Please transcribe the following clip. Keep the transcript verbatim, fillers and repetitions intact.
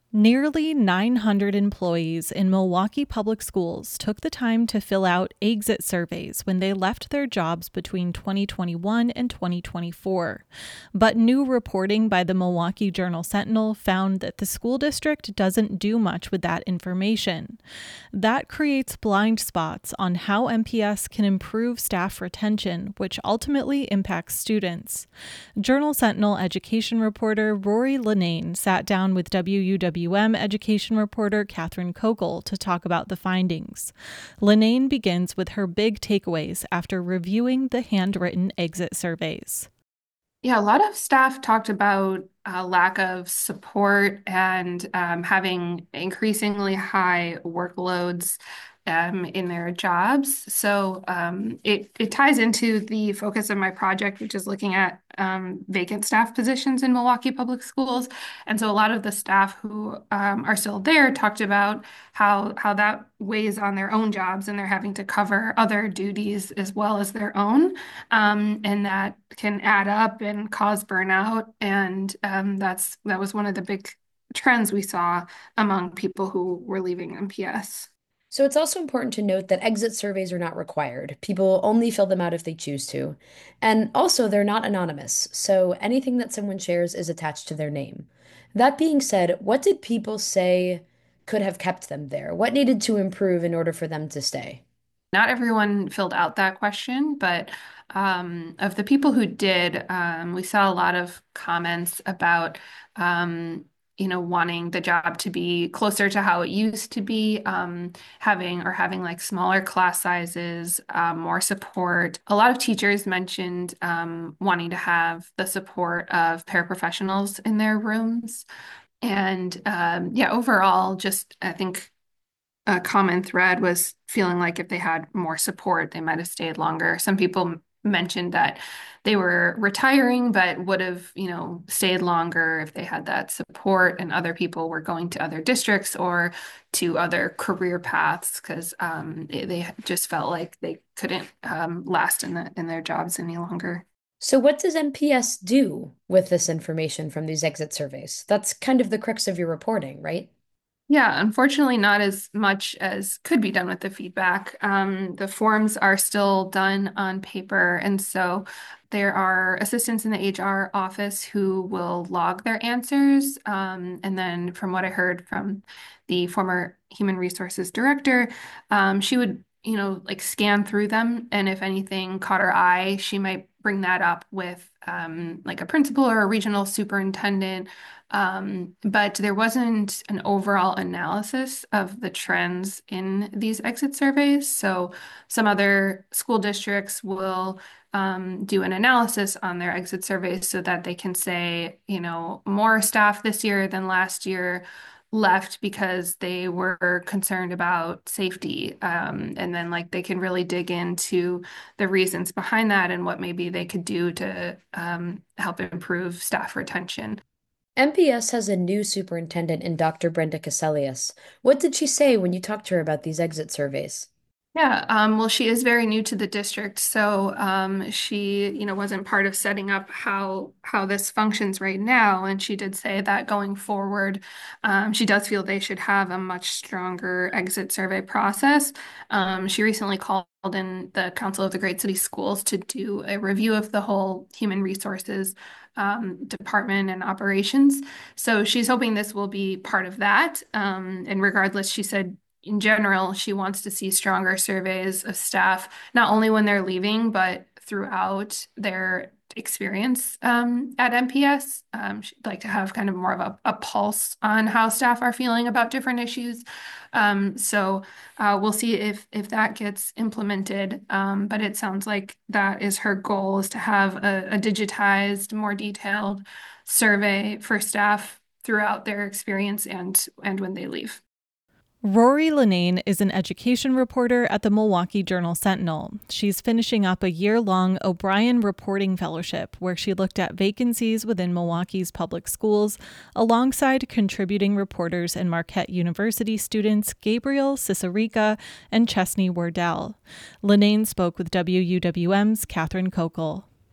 Nearly nine hundred employees in Milwaukee Public Schools took the time to fill out exit surveys when they left their jobs between twenty twenty-one and twenty twenty-four. But new reporting by the Milwaukee Journal-Sentinel found that the school district doesn't do much with that information. That creates blind spots on how M P S can improve staff retention, which ultimately impacts students. Journal-Sentinel education reporter Rory Linnane sat down with W U W M education reporter Catherine Kokel to talk about the findings. Linnane begins with her big takeaways after reviewing the handwritten exit surveys. Yeah, a lot of staff talked about a lack of support and um, having increasingly high workloads um, in their jobs. So um, it, it ties into the focus of my project, which is looking at um, vacant staff positions in Milwaukee Public Schools. And so a lot of the staff who um, are still there talked about how, how that weighs on their own jobs and they're having to cover other duties as well as their own. Um, and that can add up and cause burnout. And um, that's that was one of the big trends we saw among people who were leaving M P S. So it's also important to note that exit surveys are not required. People only fill them out if they choose to. And also, they're not anonymous, so anything that someone shares is attached to their name. That being said, what did people say could have kept them there? What needed to improve in order for them to stay? Not everyone filled out that question, but um, of the people who did, um, we saw a lot of comments about, um, you know, wanting the job to be closer to how it used to be, um, having or having like smaller class sizes, um, more support. A lot of teachers mentioned um, wanting to have the support of paraprofessionals in their rooms. And um, yeah, overall, just I think a common thread was feeling like if they had more support, they might have stayed longer. Some people mentioned that they were retiring, but would have, you know, stayed longer if they had that support, and other people were going to other districts or to other career paths because um, they, they just felt like they couldn't um, last in the in their jobs any longer. So, what does M P S do with this information from these exit surveys? That's kind of the crux of your reporting, right? Yeah, unfortunately, not as much as could be done with the feedback. Um, the forms are still done on paper, and so there are assistants in the H R office who will log their answers. Um, and then, from what I heard from the former human resources director, um, she would, you know, like scan through them, and if anything caught her eye, she might bring that up with um, like a principal or a regional superintendent, um, but there wasn't an overall analysis of the trends in these exit surveys. So some other school districts will um, do an analysis on their exit surveys so that they can say, you know, more staff this year than last year left because they were concerned about safety. Um, and then like they can really dig into the reasons behind that and what maybe they could do to um, help improve staff retention. M P S has a new superintendent in Doctor Brenda Caselius. What did she say when you talked to her about these exit surveys? Yeah, um, well, she is very new to the district, so um, she, you know, wasn't part of setting up how how this functions right now. And she did say that going forward, um, she does feel they should have a much stronger exit survey process. Um, she recently called in the Council of the Great City Schools to do a review of the whole human resources um, department and operations. So she's hoping this will be part of that. Um, and regardless, she said in general, she wants to see stronger surveys of staff, not only when they're leaving, but throughout their experience um, at M P S. Um, she'd like to have kind of more of a, a pulse on how staff are feeling about different issues. Um, so uh, we'll see if if that gets implemented. Um, but it sounds like that is her goal, is to have a, a digitized, more detailed survey for staff throughout their experience and and when they leave. Rory Linnane is an education reporter at the Milwaukee Journal-Sentinel. She's finishing up a year-long O'Brien Reporting Fellowship where she looked at vacancies within Milwaukee's public schools alongside contributing reporters and Marquette University students Gabriel Cicerica and Chesney Wardell. Linnane spoke with W U W M's Catherine Kokel.